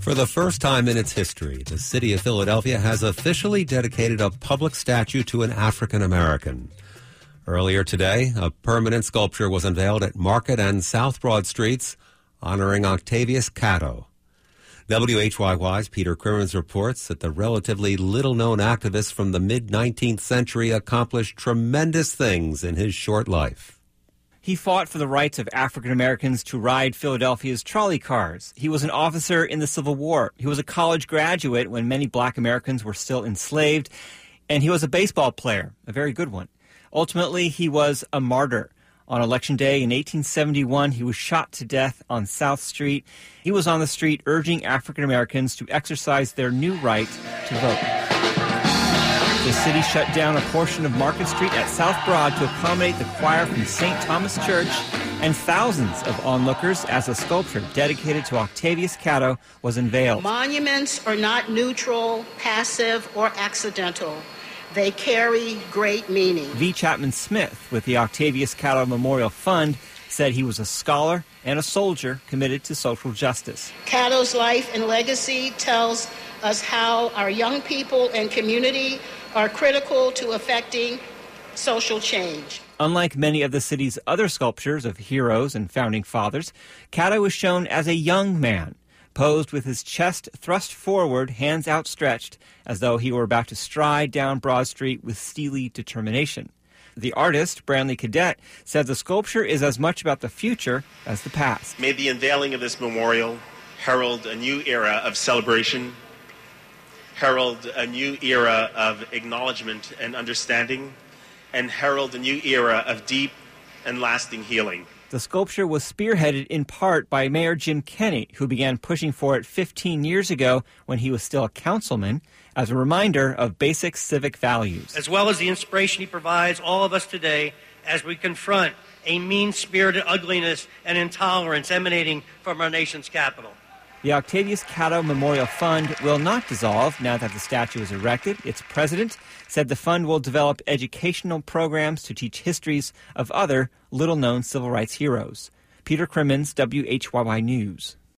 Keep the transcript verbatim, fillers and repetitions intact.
For the first time in its history, the city of Philadelphia has officially dedicated a public statue to an African American. Earlier today, a permanent sculpture was unveiled at Market and South Broad Streets, honoring Octavius Catto. W H Y Y's Peter Crimmins reports that the relatively little-known activist from the mid-nineteenth century accomplished tremendous things in his short life. He fought for the rights of African Americans to ride Philadelphia's trolley cars. He was an officer in the Civil War. He was a college graduate when many black Americans were still enslaved. And he was a baseball player, a very good one. Ultimately, he was a martyr. On Election Day in eighteen seventy-one, he was shot to death on South Street. He was on the street urging African Americans to exercise their new right to vote. The city shut down a portion of Market Street at South Broad to accommodate the choir from Saint Thomas Church and thousands of onlookers as a sculpture dedicated to Octavius Catto was unveiled. Monuments are not neutral, passive, or accidental. They carry great meaning. V. Chapman Smith with the Octavius Catto Memorial Fund said he was a scholar and a soldier committed to social justice. Catto's life and legacy tells us how our young people and community are critical to effecting social change. Unlike many of the city's other sculptures of heroes and founding fathers, Catto was shown as a young man, posed with his chest thrust forward, hands outstretched, as though he were about to stride down Broad Street with steely determination. The artist, Brantley Cadet, said the sculpture is as much about the future as the past. May the unveiling of this memorial herald a new era of celebration, herald a new era of acknowledgement and understanding, and herald a new era of deep and lasting healing. The sculpture was spearheaded in part by Mayor Jim Kenney, who began pushing for it fifteen years ago when he was still a councilman, as a reminder of basic civic values. As well as the inspiration he provides all of us today as we confront a mean-spirited ugliness and intolerance emanating from our nation's capital. The Octavius Catto Memorial Fund will not dissolve now that the statue is erected. Its president said the fund will develop educational programs to teach histories of other little-known civil rights heroes. Peter Crimmins, W H Y Y News.